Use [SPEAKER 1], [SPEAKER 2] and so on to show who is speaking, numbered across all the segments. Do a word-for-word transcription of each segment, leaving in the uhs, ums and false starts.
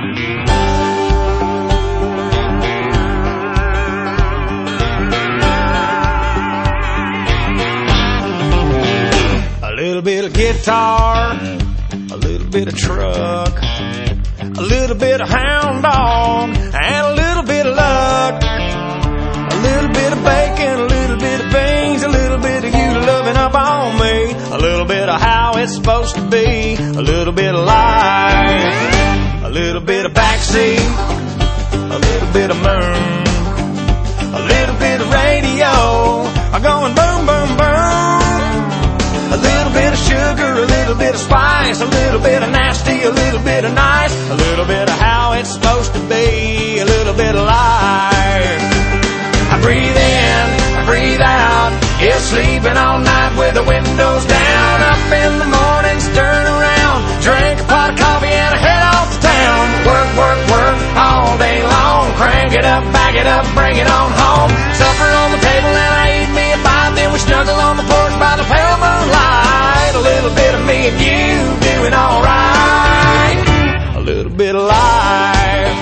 [SPEAKER 1] A little bit of guitar, a little bit of truck, a little bit of hound dog, and a little bit of luck. A little bit of bacon, a little bit of beans, a little bit of you loving up on me, a little bit of how it's supposed to be, a little bit of life, a little bit of backseat, a little bit of moon, a little bit of radio, going boom, boom, boom. A little bit of sugar, a little bit of spice, a little bit of nasty, a little bit of nice, a little bit of how it's supposed to be, a little bit of life. I breathe in, I breathe out, yeah, sleeping all night with the windows down. Up in the morning, stirring around, drink a pot of coffee and I head off to town. Work, work, work all day long, crank it up, back it up, bring it on home. Supper on the table and I eat me a bite, then we snuggle on the porch by the pale moonlight. A little bit of me and you doing alright, a little bit of life.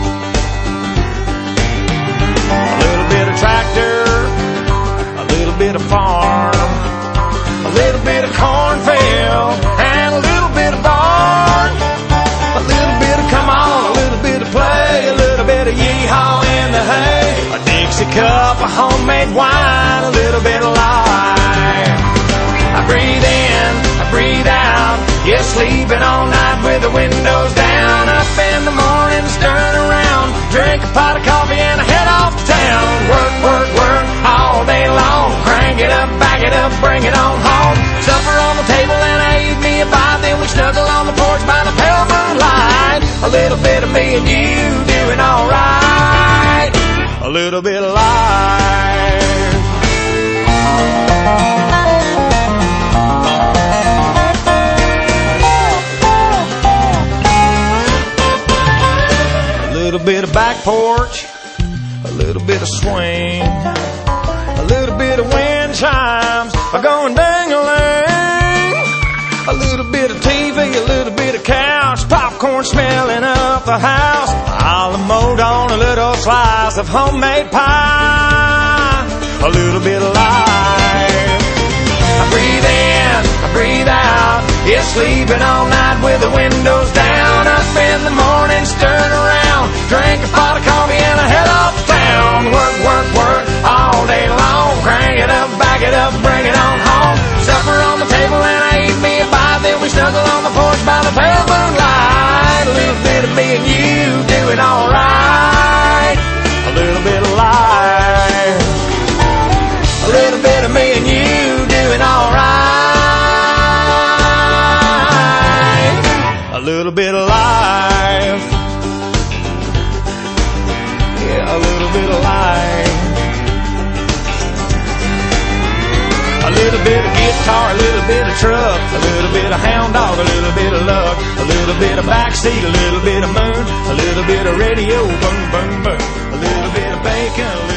[SPEAKER 1] A little bit of tractor, a little bit of farm, a little bit of cornfield, and a little bit of barn. A little bit of come on, a little bit of play, a little bit of yeehaw in the hay, a Dixie cup of homemade wine, a little bit of life. I breathe in, I breathe out, yeah, sleeping all night with the windows down. Up in the morning, stirring around, drink a pot of coffee and I head off to town. Work, work, work all day long, crank it up, back it up, bring it on home. Supper on the table and I eat me a bite, then we snuggle on the porch by the pale moonlight. A little bit of me and you doing alright, a little bit of life. A little bit of back porch, a little bit of swing, a little bit of wind chimes going ding-a-ling, a little bit of T V, a little bit of couch, popcorn smelling up the house, I'll mold on a little slice of homemade pie, a little bit of life. I breathe in, I breathe out, yeah, sleeping all night with the windows down. Up in the morning, stirring around, drink a pot of coffee and I head off to town. Work, work, work all day long, crank it up, back it up, bring it on home. Supper on the table and I eat me a bite, then we snuggle on the porch by the pale moonlight. A little bit of me and you doing alright, a little bit of life. A little bit of me and you doing alright, a little bit of life. Yeah, a little bit of life. A little bit of guitar, a little bit of truck, a little bit of hound dog, a little bit of luck, a little bit of backseat, a little bit of moon, a little bit of radio, boom, boom, boom, a little bit of bacon, a little